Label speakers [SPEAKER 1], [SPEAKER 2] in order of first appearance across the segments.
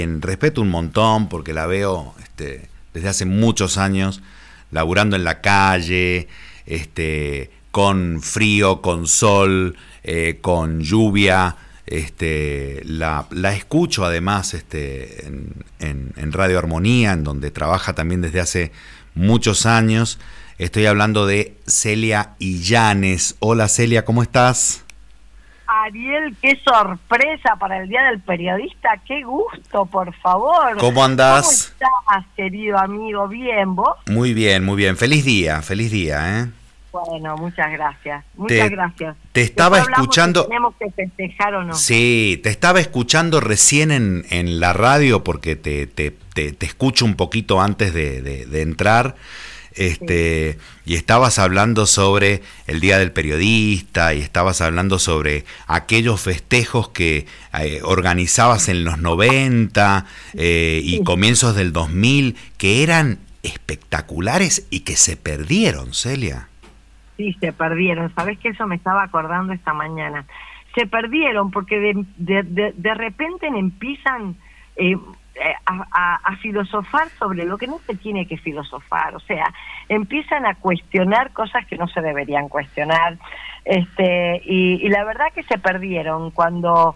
[SPEAKER 1] Respeto un montón porque la veo desde hace muchos años laburando en la calle, con frío, con sol, con lluvia. La escucho además en Radio Armonía, en donde trabaja también desde hace muchos años. Estoy hablando de Celia Illanes. Hola Celia, ¿cómo estás?
[SPEAKER 2] Ariel, qué sorpresa para el Día del Periodista, qué gusto, por favor.
[SPEAKER 1] ¿Cómo andás?
[SPEAKER 2] ¿Cómo estás, querido amigo? ¿Bien, vos?
[SPEAKER 1] Muy bien, muy bien. Feliz día, ¿eh?
[SPEAKER 2] Bueno, muchas gracias, gracias.
[SPEAKER 1] Te estaba escuchando...
[SPEAKER 2] Si tenemos que festejar o no.
[SPEAKER 1] Sí, te estaba escuchando recién en la radio porque te escucho un poquito antes de entrar. Sí. Y estabas hablando sobre el Día del Periodista y estabas hablando sobre aquellos festejos que organizabas en los 90 y comienzos del 2000 que eran espectaculares y que se perdieron, Celia.
[SPEAKER 2] Sí, se perdieron. ¿Sabés que eso me estaba acordando esta mañana? Se perdieron porque de repente empiezan a filosofar sobre lo que no se tiene que filosofar. O sea, empiezan a cuestionar cosas que no se deberían cuestionar. Y la verdad que se perdieron cuando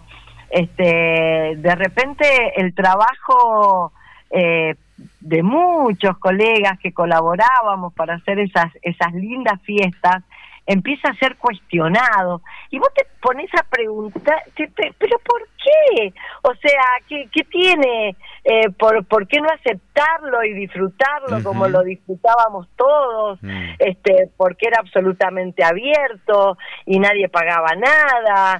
[SPEAKER 2] de repente el trabajo de muchos colegas que colaborábamos para hacer esas lindas fiestas empieza a ser cuestionado y vos te pones a preguntar, pero ¿por qué? O sea, ¿qué tiene? ¿Por qué no aceptarlo y disfrutarlo como lo disfrutábamos todos? Porque era absolutamente abierto y nadie pagaba nada.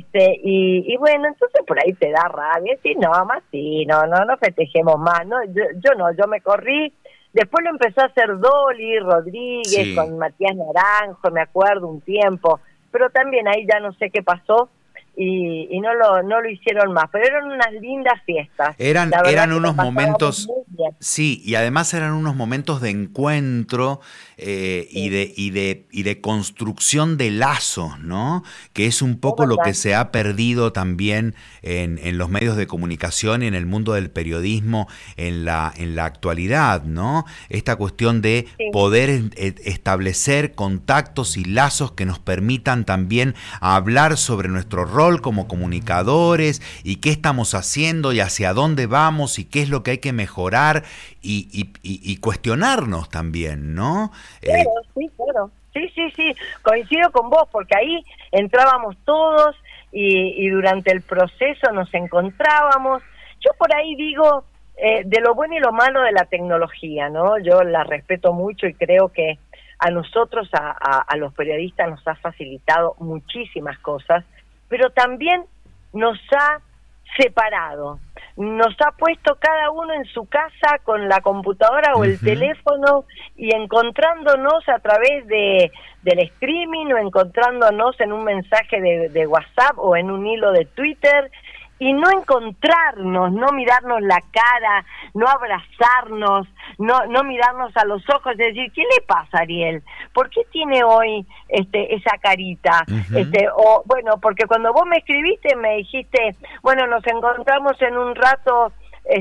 [SPEAKER 2] Y bueno, entonces por ahí te da rabia, sí, no festejemos más, no, yo me corrí. Después lo empezó a hacer Dolly Rodríguez, sí, con Matías Naranjo, me acuerdo un tiempo, pero también ahí ya no sé qué pasó y no lo hicieron más, pero eran unas lindas fiestas.
[SPEAKER 1] Eran unos momentos, sí, y además eran unos momentos de encuentro sí, y de construcción de lazos, ¿no? Que es un poco lo que se ha perdido también en los medios de comunicación y en el mundo del periodismo en la actualidad, ¿no? Esta cuestión de sí, poder establecer contactos y lazos que nos permitan también hablar sobre nuestro rol como comunicadores y qué estamos haciendo y hacia dónde vamos y qué es lo que hay que mejorar y cuestionarnos también, ¿no?
[SPEAKER 2] Claro, sí, claro. Sí, coincido con vos, porque ahí entrábamos todos y durante el proceso nos encontrábamos. Yo por ahí digo de lo bueno y lo malo de la tecnología, ¿no? Yo la respeto mucho y creo que a nosotros, a los periodistas, nos ha facilitado muchísimas cosas, pero también nos ha separado, nos ha puesto cada uno en su casa con la computadora o el teléfono y encontrándonos a través del streaming o encontrándonos en un mensaje de WhatsApp o en un hilo de Twitter y no encontrarnos, no mirarnos la cara, no abrazarnos, no mirarnos a los ojos y decir, ¿qué le pasa, Ariel? ¿Por qué tiene hoy esa carita? O bueno, porque cuando vos me escribiste me dijiste, bueno, nos encontramos en un rato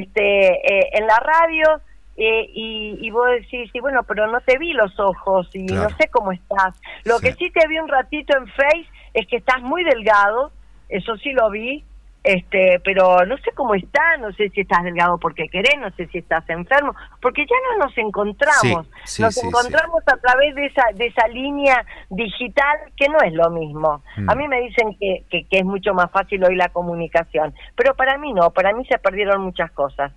[SPEAKER 2] en la radio y vos decís, sí, bueno, pero no te vi los ojos y claro, no sé cómo estás. Lo que sí te vi un ratito en Face es que estás muy delgado, eso sí lo vi. Pero no sé cómo está, no sé si estás delgado porque querés, no sé si estás enfermo, porque ya no nos encontramos, nos encontramos a través de esa línea digital que no es lo mismo. A mí me dicen que es mucho más fácil hoy la comunicación, pero para mí no, para mí se perdieron muchas cosas.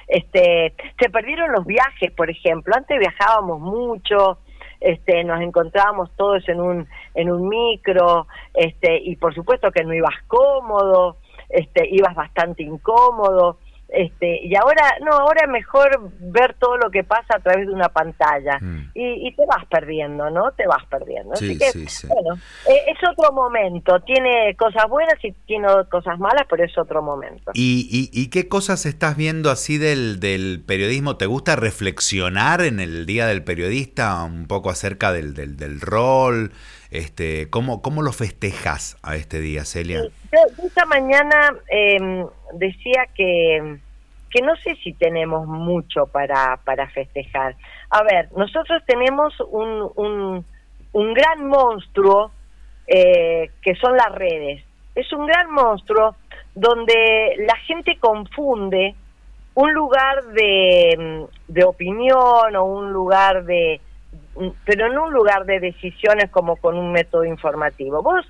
[SPEAKER 2] Se perdieron los viajes, por ejemplo, antes viajábamos mucho. Nos encontrábamos todos en un micro, y por supuesto que no ibas cómodo, ibas bastante incómodo, y ahora es mejor ver todo lo que pasa a través de una pantalla y te vas perdiendo, ¿no? Te vas perdiendo.
[SPEAKER 1] Sí,
[SPEAKER 2] así que, bueno, es otro momento, tiene cosas buenas y tiene cosas malas, pero es otro momento.
[SPEAKER 1] ¿Y qué cosas estás viendo así del periodismo? ¿Te gusta reflexionar en el Día del Periodista un poco acerca del rol? ¿Cómo lo festejas a este día, Celia?
[SPEAKER 2] Yo esta mañana decía que que no sé si tenemos mucho para festejar. A ver, nosotros tenemos un gran monstruo que son las redes. Es un gran monstruo donde la gente confunde un lugar de opinión o un lugar pero no un lugar de decisiones como con un método informativo. Vos,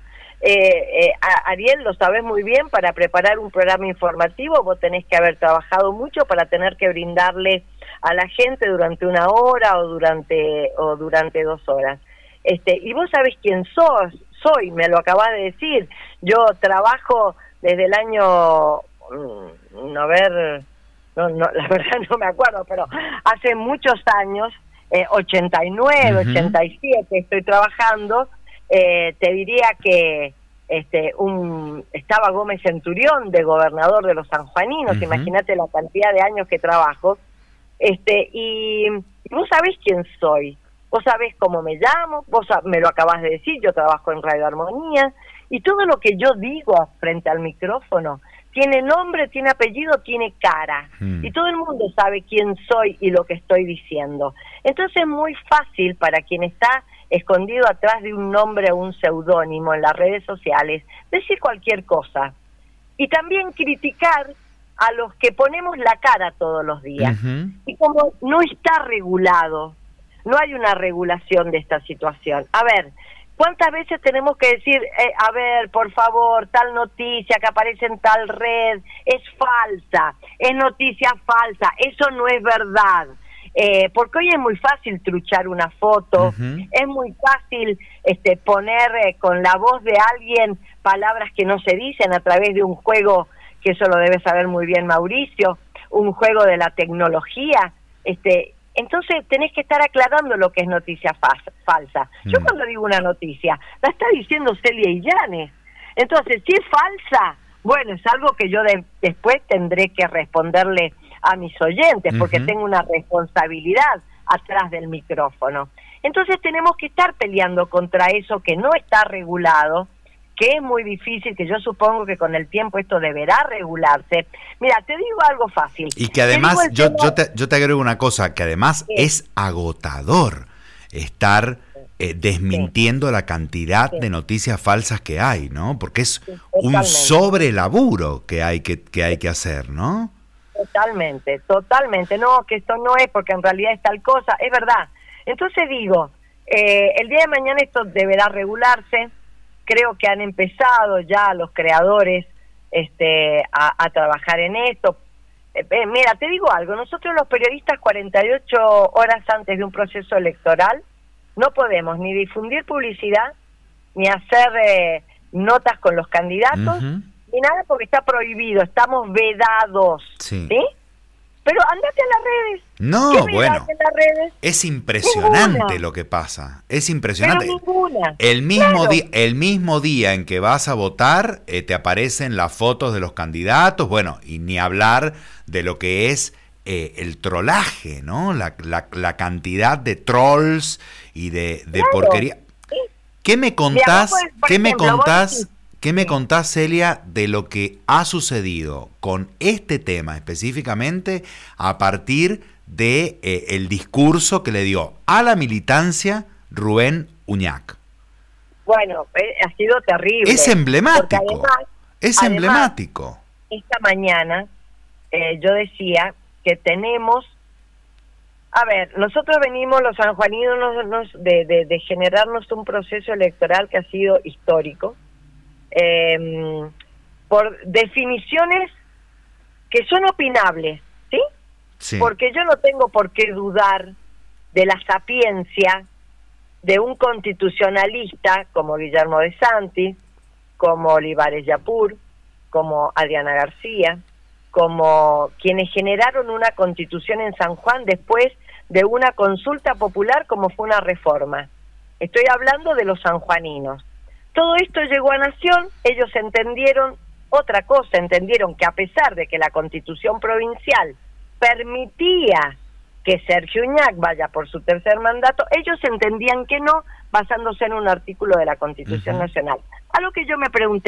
[SPEAKER 2] Ariel, lo sabés muy bien, para preparar un programa informativo vos tenés que haber trabajado mucho para tener que brindarle a la gente durante 1 hora o durante 2 horas. Y vos sabés quién soy, me lo acabás de decir. Yo trabajo desde el año, la verdad no me acuerdo, pero hace muchos años, 89, 87 estoy trabajando. Te diría que estaba Gómez Centurión de gobernador de los sanjuaninos, imagínate la cantidad de años que trabajo, y vos sabés quién soy, vos sabés cómo me llamo, vos me lo acabás de decir, yo trabajo en Radio Armonía, y todo lo que yo digo frente al micrófono tiene nombre, tiene apellido, tiene cara, y todo el mundo sabe quién soy y lo que estoy diciendo. Entonces es muy fácil para quien está escondido atrás de un nombre o un seudónimo en las redes sociales decir cualquier cosa, y también criticar a los que ponemos la cara todos los días. Y como no está regulado, no hay una regulación de esta situación. A ver, ¿cuántas veces tenemos que decir, a ver, por favor, tal noticia que aparece en tal red es falsa, es noticia falsa, eso no es verdad? Porque hoy es muy fácil truchar una foto, es muy fácil poner con la voz de alguien palabras que no se dicen a través de un juego, que eso lo debe saber muy bien Mauricio, un juego de la tecnología. Entonces tenés que estar aclarando lo que es noticia falsa. Yo cuando digo una noticia, la está diciendo Celia Illanes. Entonces, si es falsa, bueno, es algo que yo después tendré que responderle a mis oyentes, porque tengo una responsabilidad atrás del micrófono. Entonces tenemos que estar peleando contra eso que no está regulado, que es muy difícil, que yo supongo que con el tiempo esto deberá regularse. Mira, te digo algo fácil.
[SPEAKER 1] Y que además, yo te agrego una cosa, que además es agotador estar desmintiendo la cantidad de noticias falsas que hay, ¿no? Porque es un sobrelaburo que hay que hacer, ¿no? Totalmente. No, que esto no es porque en realidad es tal cosa, es verdad. Entonces digo, el día de mañana esto deberá regularse. Creo que han empezado ya los creadores a trabajar en esto. Mira, te digo algo, nosotros los periodistas 48 horas antes de un proceso electoral no podemos ni difundir publicidad, ni hacer notas con los candidatos, ni nada, porque está prohibido, estamos vedados, ¿sí? Pero andate a las redes. No, bueno,
[SPEAKER 2] en las redes?
[SPEAKER 1] Es impresionante lo que pasa. Es impresionante.
[SPEAKER 2] Pero ninguna.
[SPEAKER 1] El mismo día en que vas a votar, te aparecen las fotos de los candidatos, bueno, y ni hablar de lo que es el trolaje, ¿no? La cantidad de trolls y de porquería.
[SPEAKER 2] Sí.
[SPEAKER 1] ¿Qué me contás? ¿Qué me contás, Celia, de lo que ha sucedido con este tema específicamente a partir de el discurso que le dio a la militancia Rubén Uñac?
[SPEAKER 2] Bueno, ha sido terrible.
[SPEAKER 1] Es emblemático.
[SPEAKER 2] Además,
[SPEAKER 1] emblemático.
[SPEAKER 2] Esta mañana yo decía que tenemos... A ver, nosotros venimos los sanjuaninos de generarnos un proceso electoral que ha sido histórico, por definiciones que son opinables, ¿sí? Sí. Porque yo no tengo por qué dudar de la sapiencia de un constitucionalista como Guillermo de Santi, como Olivares Yapur, como Adriana García, como quienes generaron una constitución en San Juan después de una consulta popular como fue una reforma. Estoy hablando de los sanjuaninos. Todo esto llegó a Nación, ellos entendieron otra cosa, entendieron que a pesar de que la Constitución provincial permitía que Sergio Uñac vaya por su tercer mandato, ellos entendían que no, basándose en un artículo de la Constitución Nacional. A lo que yo me pregunté,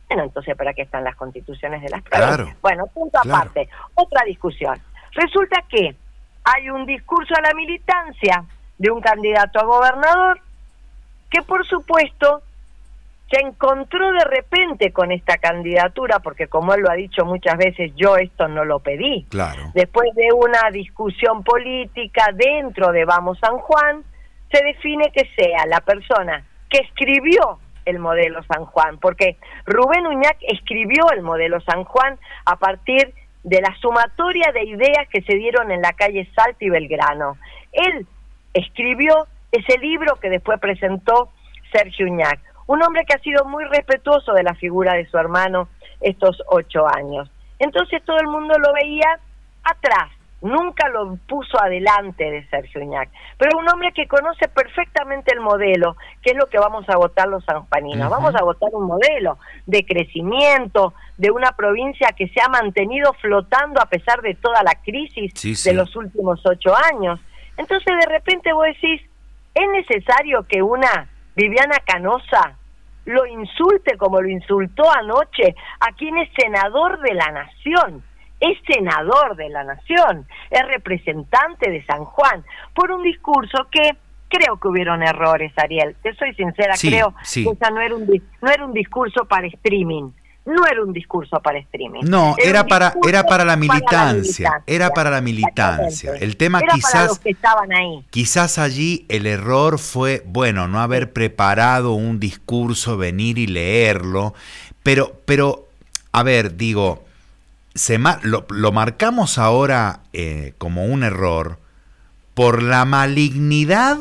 [SPEAKER 2] Bueno, entonces, ¿para qué están las constituciones de las provincias?
[SPEAKER 1] Claro,
[SPEAKER 2] Bueno, punto aparte, otra discusión. Resulta que hay un discurso a la militancia de un candidato a gobernador que, por supuesto, se encontró de repente con esta candidatura, porque como él lo ha dicho muchas veces, yo esto no lo pedí.
[SPEAKER 1] claro.
[SPEAKER 2] Después de una discusión política dentro de Vamos San Juan, se define que sea la persona que escribió el modelo San Juan, porque Rubén Uñac escribió el modelo San Juan a partir de la sumatoria de ideas que se dieron en la calle Salta y Belgrano. Él escribió ese libro que después presentó Sergio Uñac, un hombre que ha sido muy respetuoso de la figura de su hermano estos 8 años. Entonces todo el mundo lo veía atrás, nunca lo puso adelante de Sergio Uñac, pero un hombre que conoce perfectamente el modelo, que es lo que vamos a votar los sanjuaninos. Vamos a votar un modelo de crecimiento, de una provincia que se ha mantenido flotando a pesar de toda la crisis de los últimos 8 años. Entonces de repente vos decís, ¿es necesario que una Viviana Canosa lo insulte como lo insultó anoche a quien es senador de la Nación? Es senador de la Nación, es representante de San Juan, por un discurso que creo que hubieron errores, Ariel. Te soy sincera, creo que esa no era un discurso para streaming. No era un discurso para streaming.
[SPEAKER 1] No, era para la militancia. Era para la militancia. El tema
[SPEAKER 2] era para los que estaban ahí.
[SPEAKER 1] Quizás allí el error fue, bueno, no haber preparado un discurso, venir y leerlo, pero a ver, digo, lo marcamos ahora como un error por la malignidad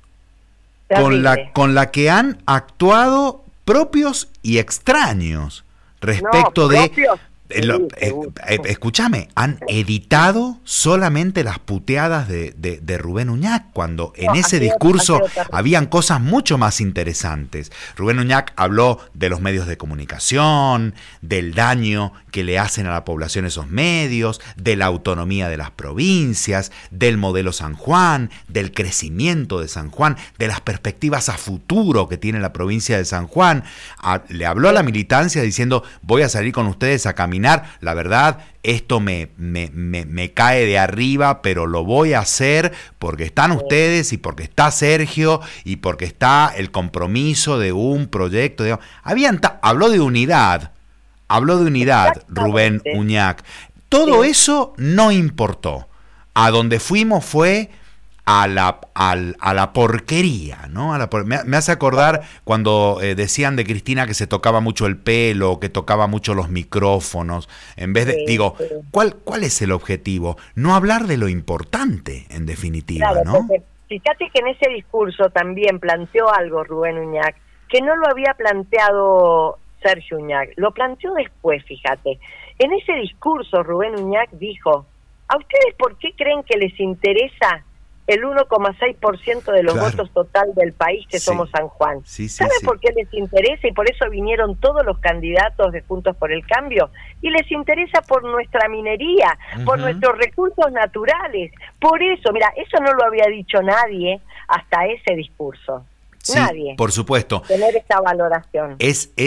[SPEAKER 1] con la que han actuado propios y extraños respecto escúchame, han editado solamente las puteadas de Rubén Uñac, cuando en ese discurso habían cosas mucho más interesantes. Rubén Uñac habló de los medios de comunicación, del daño que le hacen a la población esos medios, de la autonomía de las provincias, del modelo San Juan, del crecimiento de San Juan, de las perspectivas a futuro que tiene la provincia de San Juan. Le habló a la militancia diciendo, voy a salir con ustedes a caminar. La verdad, esto me cae de arriba, pero lo voy a hacer porque están ustedes y porque está Sergio y porque está el compromiso de un proyecto. Habló de unidad Rubén Uñac. Todo eso no importó. A donde fuimos fue a la porquería, ¿no? Me hace acordar cuando decían de Cristina que se tocaba mucho el pelo, que tocaba mucho los micrófonos. En vez de, ¿cuál es el objetivo? No hablar de lo importante, en definitiva,
[SPEAKER 2] claro,
[SPEAKER 1] ¿no?
[SPEAKER 2] Fíjate que en ese discurso también planteó algo Rubén Uñac, que no lo había planteado Sergio Uñac, lo planteó después, fíjate. En ese discurso Rubén Uñac dijo, ¿a ustedes por qué creen que les interesa el 1,6% de los votos total del país que somos San Juan? ¿Saben por qué les interesa? Y por eso vinieron todos los candidatos de Juntos por el Cambio. Y les interesa por nuestra minería, por nuestros recursos naturales. Por eso, mira, eso no lo había dicho nadie hasta ese discurso. Nadie.
[SPEAKER 1] Por supuesto.
[SPEAKER 2] Tener esta valoración.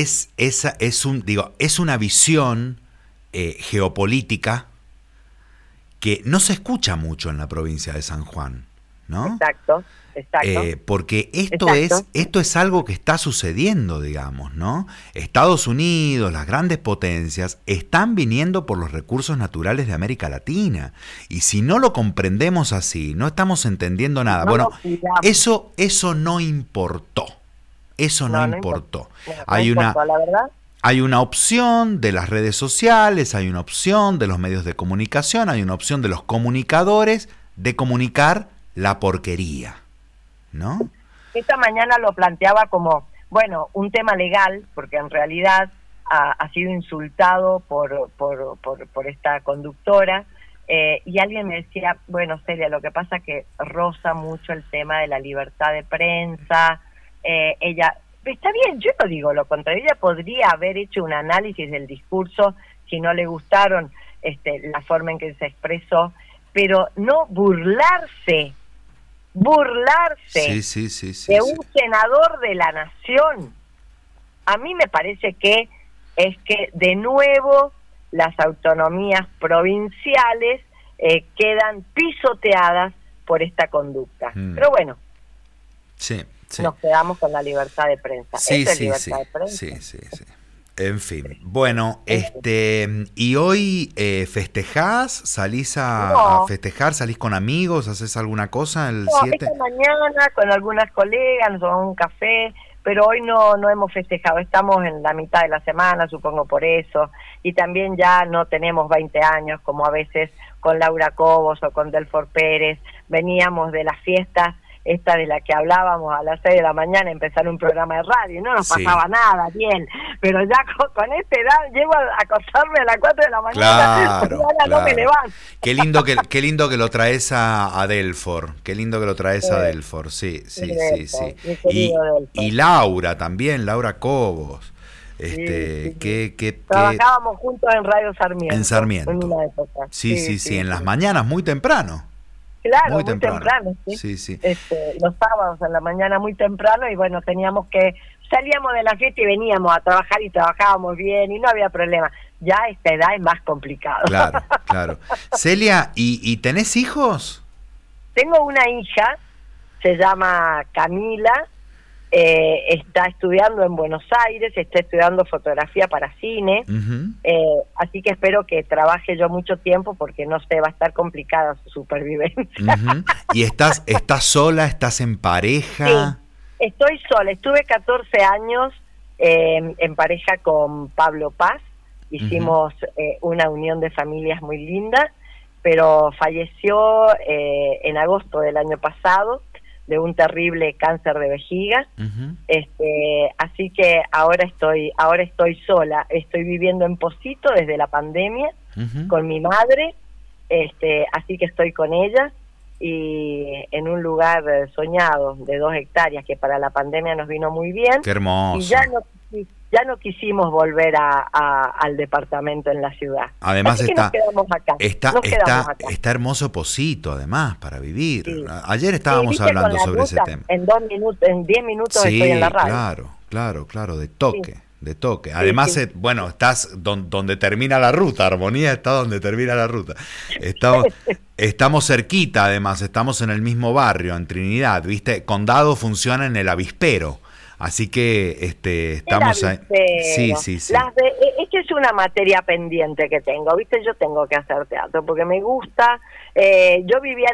[SPEAKER 1] Es una visión geopolítica que no se escucha mucho en la provincia de San Juan, ¿no?
[SPEAKER 2] Exacto.
[SPEAKER 1] Porque esto es algo que está sucediendo, digamos, ¿no? Estados Unidos, las grandes potencias, están viniendo por los recursos naturales de América Latina. Y si no lo comprendemos así, no estamos entendiendo nada. Bueno, eso no importó. Eso no importó.
[SPEAKER 2] La verdad.
[SPEAKER 1] Hay una opción de las redes sociales, hay una opción de los medios de comunicación, hay una opción de los comunicadores de comunicar la porquería, ¿no?
[SPEAKER 2] Esta mañana lo planteaba como, bueno, un tema legal, porque en realidad ha sido insultado por esta conductora, y alguien me decía, bueno, Celia, lo que pasa que roza mucho el tema de la libertad de prensa, ella... Está bien, yo no digo lo contrario, ella podría haber hecho un análisis del discurso si no le gustaron la forma en que se expresó, pero no burlarse de un senador de la Nación. A mí me parece que es que de nuevo las autonomías provinciales quedan pisoteadas por esta conducta. Pero bueno,
[SPEAKER 1] sí.
[SPEAKER 2] nos quedamos con la libertad de prensa.
[SPEAKER 1] Sí,
[SPEAKER 2] ¿Eso es
[SPEAKER 1] sí,
[SPEAKER 2] libertad de prensa?
[SPEAKER 1] sí. En fin, bueno, ¿y hoy festejás? ¿Salís a festejar? ¿Salís con amigos? ¿Haces alguna cosa el 7?
[SPEAKER 2] Esta mañana con algunas colegas nos tomamos un café, pero hoy no hemos festejado. Estamos en la mitad de la semana, supongo por eso, y también ya no tenemos 20 años, como a veces con Laura Cobos o con Delfor Pérez. Veníamos de las fiestas, esta de la que hablábamos a las 6 de la mañana, empezar un programa de radio, y no nos pasaba nada, bien, pero ya con esta edad llego a acostarme a las 4 de la mañana,
[SPEAKER 1] claro.
[SPEAKER 2] No me levanto.
[SPEAKER 1] Qué lindo que lo traes a Delfor, qué lindo que lo traes a Delfor, sí. Y Laura también, Laura Cobos.
[SPEAKER 2] Trabajábamos juntos en Radio Sarmiento.
[SPEAKER 1] En Sarmiento.
[SPEAKER 2] En una época.
[SPEAKER 1] Sí, en las mañanas, muy temprano.
[SPEAKER 2] Claro, muy temprano,
[SPEAKER 1] sí.
[SPEAKER 2] Los sábados en la mañana muy temprano, y bueno, salíamos de la fiesta y veníamos a trabajar y trabajábamos bien y no había problema. Ya a esta edad es más complicado.
[SPEAKER 1] Claro. Celia, ¿y tenés hijos?
[SPEAKER 2] Tengo una hija, se llama Camila, está estudiando en Buenos Aires, está estudiando fotografía para cine, así que espero que trabaje yo mucho tiempo porque no sé, va a estar complicada su supervivencia.
[SPEAKER 1] ¿Y estás sola, estás en pareja?
[SPEAKER 2] Sí, estoy sola, estuve 14 años en pareja con Pablo Paz, hicimos una unión de familias muy linda, pero falleció en agosto del año pasado de un terrible cáncer de vejiga. Así que ahora estoy sola, estoy viviendo en Posito desde la pandemia con mi madre, así que estoy con ella y en un lugar soñado de 2 hectáreas que para la pandemia nos vino muy bien.
[SPEAKER 1] Qué hermoso.
[SPEAKER 2] Y ya no quisimos volver al departamento en la ciudad.
[SPEAKER 1] Además
[SPEAKER 2] nos quedamos acá.
[SPEAKER 1] Está hermoso Posito, además, para vivir. Sí. Ayer estábamos hablando sobre ese tema.
[SPEAKER 2] En 10 minutos estoy en la radio.
[SPEAKER 1] Claro, de toque. Sí. De toque. Además, estás donde termina la ruta. Armonía está donde termina la ruta. Estamos cerquita, además, estamos en el mismo barrio, en Trinidad, ¿viste? Condado funciona en el Avispero. Así que estamos ahí. Sí.
[SPEAKER 2] Esta es una materia pendiente que tengo, ¿viste? Yo tengo que hacer teatro porque me gusta. Yo vivía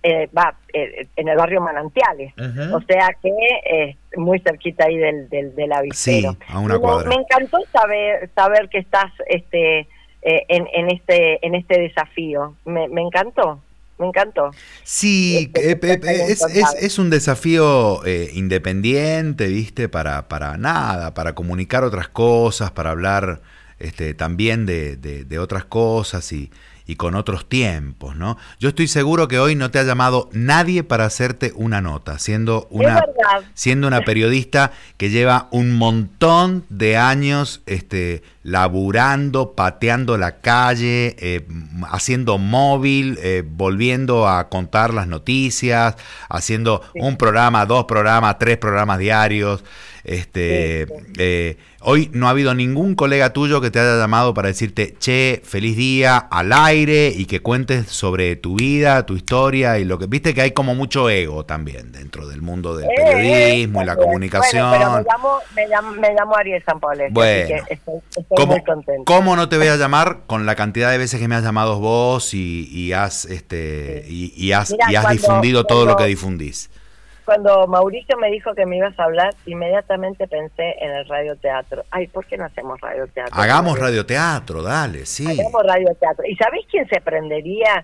[SPEAKER 2] en el barrio Manantiales, o sea que muy cerquita ahí del Avispero.
[SPEAKER 1] Sí, a una cuadra.
[SPEAKER 2] Me encantó saber que estás en este desafío. Me encantó. Me encantó.
[SPEAKER 1] Sí, es un desafío independiente, ¿viste? Para comunicar otras cosas, para hablar también de otras cosas y con otros tiempos, ¿no? Yo estoy seguro que hoy no te ha llamado nadie para hacerte una nota, siendo una periodista que lleva un montón de años laburando, pateando la calle, haciendo móvil, volviendo a contar las noticias, haciendo un programa, 2 programas, 3 programas diarios. Hoy no ha habido ningún colega tuyo que te haya llamado para decirte, che, feliz día, al aire, y que cuentes sobre tu vida, tu historia, y lo que viste que hay como mucho ego también dentro del mundo del periodismo y la comunicación.
[SPEAKER 2] Bueno, pero me llamo Ariel Sampaoli, así que estoy muy contento.
[SPEAKER 1] ¿Cómo no te voy a llamar con la cantidad de veces que me has llamado vos y has difundido todo lo que difundís?
[SPEAKER 2] Cuando Mauricio me dijo que me ibas a hablar, inmediatamente pensé en el radioteatro. Ay, ¿por qué no hacemos radioteatro?
[SPEAKER 1] Hagamos radioteatro, dale, sí.
[SPEAKER 2] Hagamos radioteatro. ¿Y sabés quién se prendería?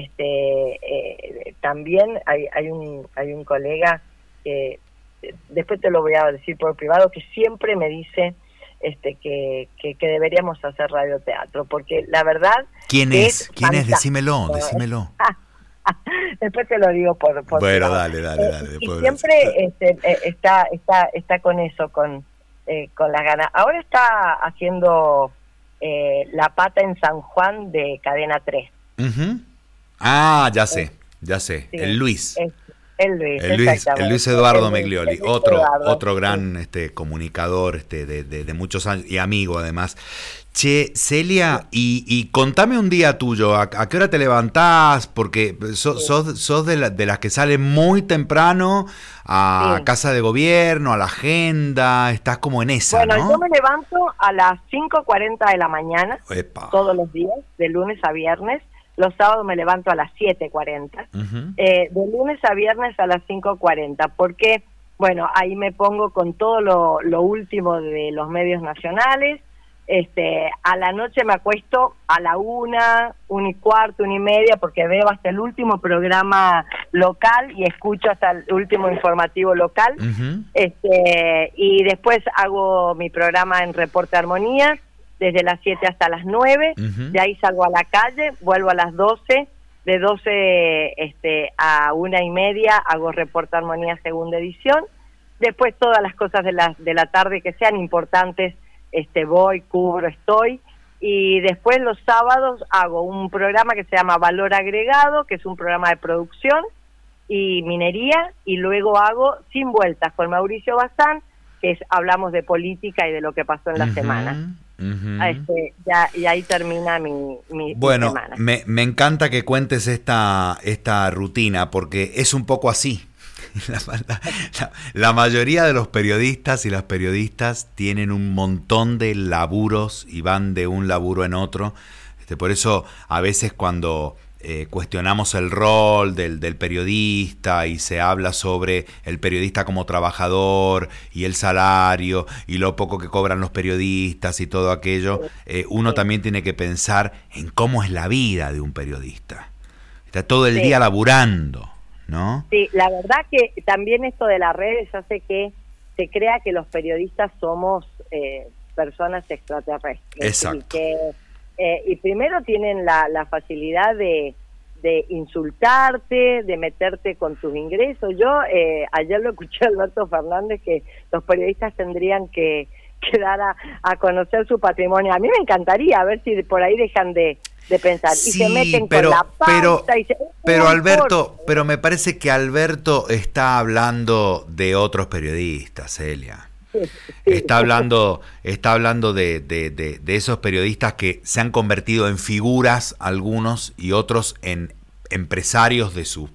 [SPEAKER 2] También hay un colega que después te lo voy a decir por privado, que siempre me dice que deberíamos hacer radioteatro, porque la verdad...
[SPEAKER 1] ¿Quién es? Decímelo.
[SPEAKER 2] Después te lo digo por
[SPEAKER 1] bueno, dale.
[SPEAKER 2] Y siempre está con eso, con las ganas. Ahora está haciendo La Pata en San Juan de Cadena 3.
[SPEAKER 1] Ah, ya sé.
[SPEAKER 2] Sí,
[SPEAKER 1] el Luis. El Luis Eduardo Meglioli, otro gran comunicador de muchos años y amigo además. Che, Celia, y contame un día tuyo, ¿a qué hora te levantás? Porque sos de las que salen muy temprano a Casa de Gobierno, a la agenda, estás como en esa,
[SPEAKER 2] bueno,
[SPEAKER 1] ¿no?
[SPEAKER 2] Yo me levanto a las 5:40 de la mañana,
[SPEAKER 1] Epa.
[SPEAKER 2] Todos los días, de lunes a viernes. Los sábados me levanto a las 7:40, de lunes a viernes a las 5:40, porque, bueno, ahí me pongo con todo lo último de los medios nacionales. A la noche me acuesto a la 1:15, 1:30, porque veo hasta el último programa local y escucho hasta el último informativo local. Y después hago mi programa en Reporte Armonía, desde las 7 hasta las 9, de ahí salgo a la calle, vuelvo a las 12, de 12 a 1:30 hago Reporte Armonía segunda edición, después todas las cosas de la tarde que sean importantes, voy, cubro, estoy, y después los sábados hago un programa que se llama Valor Agregado, que es un programa de producción y minería, y luego hago Sin Vueltas con Mauricio Bazán, que hablamos de política y de lo que pasó en la semana. Y ahí termina mi
[SPEAKER 1] bueno,
[SPEAKER 2] semana.
[SPEAKER 1] Me encanta que cuentes esta rutina, porque es un poco así. La mayoría de los periodistas y las periodistas tienen un montón de laburos y van de un laburo en otro. Por eso a veces cuando cuestionamos el rol del periodista y se habla sobre el periodista como trabajador y el salario y lo poco que cobran los periodistas y todo aquello, uno también tiene que pensar en cómo es la vida de un periodista. Está todo el día laburando, ¿no? Sí,
[SPEAKER 2] la verdad que también esto de las redes hace que se crea que los periodistas somos personas extraterrestres.
[SPEAKER 1] Exacto.
[SPEAKER 2] Y primero tienen la facilidad de insultarte, de meterte con tus ingresos. Yo ayer lo escuché a Alberto Fernández, que los periodistas tendrían que dar a conocer su patrimonio. A mí me encantaría, a ver si por ahí dejan de pensar, y se meten con la pauta.
[SPEAKER 1] Pero Alberto, pero me parece que Alberto está hablando de otros periodistas, Celia. Está hablando de esos periodistas que se han convertido en figuras, algunos, y otros en empresarios de su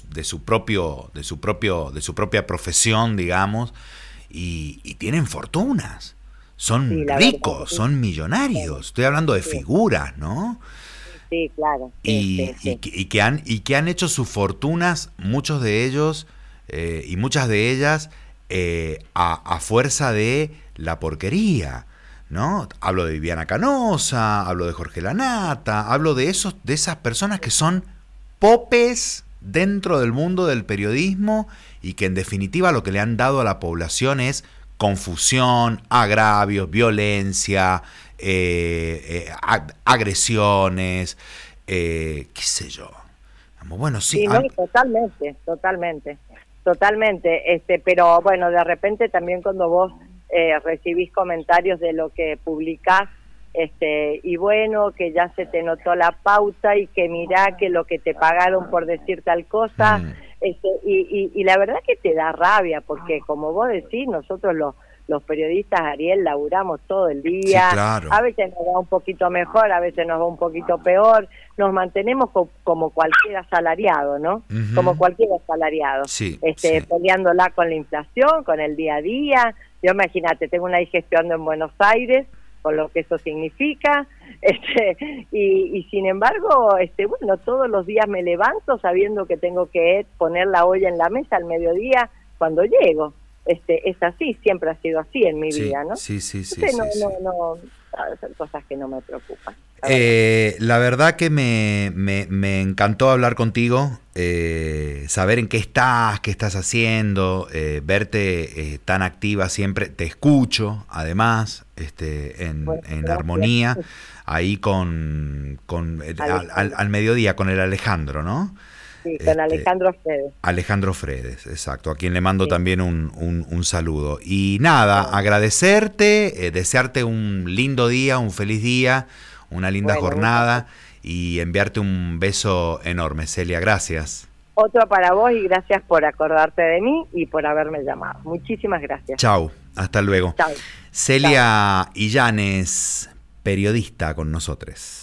[SPEAKER 1] propia profesión, digamos, y tienen fortunas. Son ricos, son millonarios. Estoy hablando de figuras, ¿no?
[SPEAKER 2] Sí, claro.
[SPEAKER 1] Y que han hecho sus fortunas, muchos de ellos y muchas de ellas, a fuerza de la porquería, ¿no? Hablo de Viviana Canosa, hablo de Jorge Lanata, hablo de esas personas que son popes dentro del mundo del periodismo y que en definitiva lo que le han dado a la población es confusión, agravios, violencia, agresiones, qué sé yo. Bueno, sí.
[SPEAKER 2] No, totalmente. Pero bueno, de repente también cuando vos recibís comentarios de lo que publicás, y bueno, que ya se te notó la pauta y que mirá que lo que te pagaron por decir tal cosa, y la verdad que te da rabia, porque como vos decís, nosotros los periodistas, Ariel, laburamos todo el día.
[SPEAKER 1] Sí, claro.
[SPEAKER 2] A veces nos va un poquito mejor, a veces nos va un poquito peor, nos mantenemos como cualquier asalariado, ¿no? Como cualquier asalariado, peleándola con la inflación, con el día a día. Yo imagínate, tengo una hija estudiando en Buenos Aires, con lo que eso significa, y sin embargo, bueno, todos los días me levanto sabiendo que tengo que poner la olla en la mesa al mediodía cuando llego. Es así, siempre ha sido así en mi vida, ¿no?
[SPEAKER 1] Sí.
[SPEAKER 2] No, son cosas que no me preocupan.
[SPEAKER 1] La verdad que me encantó hablar contigo, saber en qué estás haciendo, verte tan activa siempre. Te escucho, además, en Armonía, ahí al mediodía con el Alejandro, ¿no?
[SPEAKER 2] Sí, con Alejandro Fredes.
[SPEAKER 1] Alejandro Fredes, exacto, a quien le mando también un saludo. Y nada, agradecerte, desearte un lindo día, un feliz día, una linda jornada y enviarte un beso enorme, Celia, gracias.
[SPEAKER 2] Otro para vos y gracias por acordarte de mí y por haberme llamado. Muchísimas gracias.
[SPEAKER 1] Chau, hasta luego.
[SPEAKER 2] Chau.
[SPEAKER 1] Celia Illanes, periodista con nosotros.